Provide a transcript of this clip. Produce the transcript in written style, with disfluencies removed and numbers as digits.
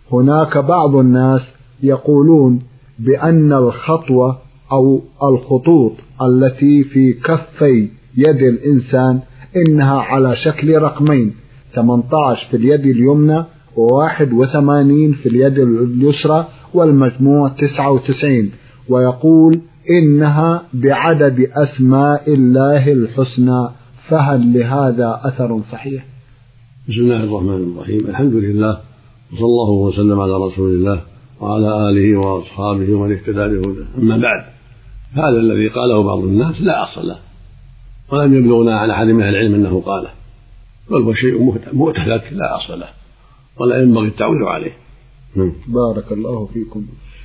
هناك بعض الناس يقولون بأن الخطوة أو الخطوط التي في كفي يد الإنسان إنها على شكل رقمين، 18 في اليد اليمنى و81 في اليد اليسرى، والمجموع 99، ويقول إنها بعدد أسماء الله الحسنى، فهل لهذا أثر صحيح؟ بسم الله الرحمن الرحيم، الحمد لله، وصلى الله وسلم على رسول الله وعلى آله وأصحابه ومن اهتدى بهداه. أما بعد، هذا الذي قاله بعض الناس لا أصل له، ولم يبلغنا عن أحد من أهل العلم أنه قاله، بل هو شيء مؤتلف لا أصل له، ولا ينبغي التعويل عليه. بارك الله فيكم.